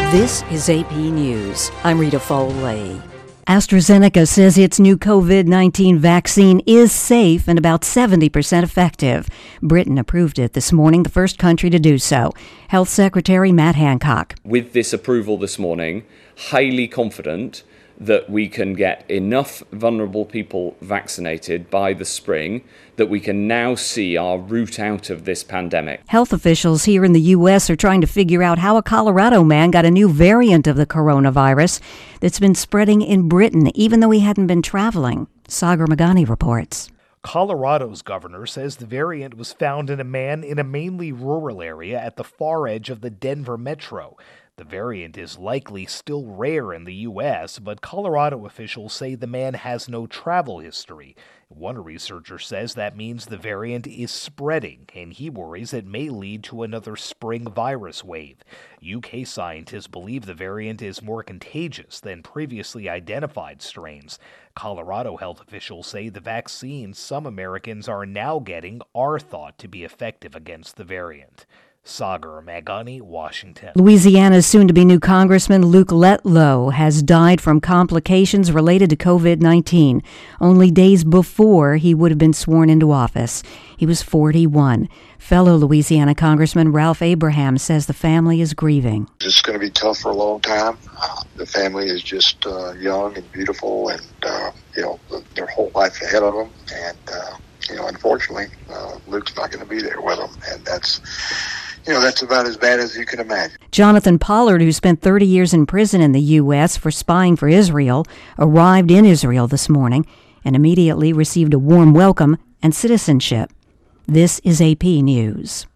This is AP News. I'm Rita Foley. AstraZeneca says its new COVID-19 vaccine is safe and about 70% effective. Britain approved it this morning, the first country to do so. Health Secretary Matt Hancock. With this approval this morning, highly confident that we can get enough vulnerable people vaccinated by the spring that we can now see our route out of this pandemic. Health officials here in the U.S. are trying to figure out how a Colorado man got a new variant of the coronavirus that's been spreading in Britain, even though he hadn't been traveling. Sagar Magani reports. Colorado's governor says the variant was found in a man in a mainly rural area at the far edge of the Denver metro. The variant is likely still rare in the U.S., but Colorado officials say the man has no travel history. One researcher says that means the variant is spreading, and he worries it may lead to another spring virus wave. UK scientists believe the variant is more contagious than previously identified strains. Colorado health officials say the vaccines some Americans are now getting are thought to be effective against the variant. Sagar Magani, Washington. Louisiana's soon-to-be new Congressman Luke Letlow has died from complications related to COVID-19, only days before he would have been sworn into office. He was 41. Fellow Louisiana Congressman Ralph Abraham says the family is grieving. It's going to be tough for a long time. The family is just young and beautiful, and their whole life ahead of them. And unfortunately, Luke's not going to be there with them, and that's about as bad as you can imagine. Jonathan Pollard, who spent 30 years in prison in the U.S. for spying for Israel, arrived in Israel this morning and immediately received a warm welcome and citizenship. This is AP News.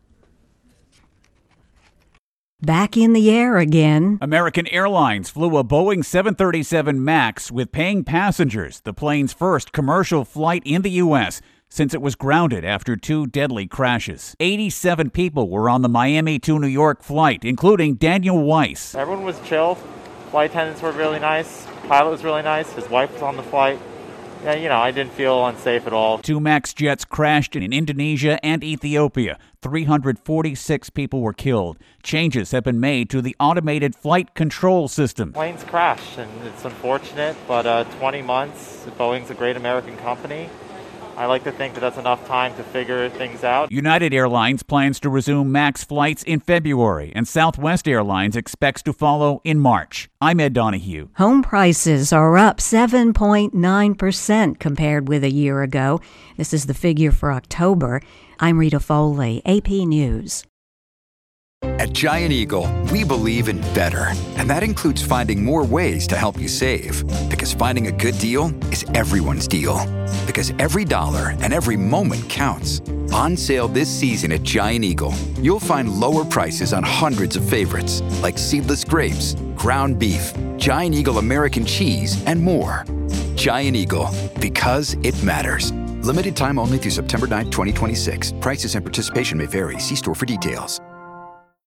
Back in the air again. American Airlines flew a Boeing 737 MAX with paying passengers, the plane's first commercial flight in the U.S. since it was grounded after 2 deadly crashes. 87 people were on the Miami to New York flight, including Daniel Weiss. Everyone was chill. Flight attendants were really nice. Pilot was really nice. His wife was on the flight. Yeah, I didn't feel unsafe at all. 2 MAX jets crashed in Indonesia and Ethiopia. 346 people were killed. Changes have been made to the automated flight control system. Planes crashed, and it's unfortunate, but 20 months, Boeing's a great American company. I like to think that that's enough time to figure things out. United Airlines plans to resume MAX flights in February, and Southwest Airlines expects to follow in March. I'm Ed Donahue. Home prices are up 7.9% compared with a year ago. This is the figure for October. I'm Rita Foley, AP News. At Giant Eagle, we believe in better, and that includes finding more ways to help you save. Because finding a good deal is everyone's deal. Because every dollar and every moment counts. On sale this season at Giant Eagle, you'll find lower prices on hundreds of favorites, like seedless grapes, ground beef, Giant Eagle American cheese, and more. Giant Eagle, because it matters. Limited time only through September 9, 2026. Prices and participation may vary. See store for details.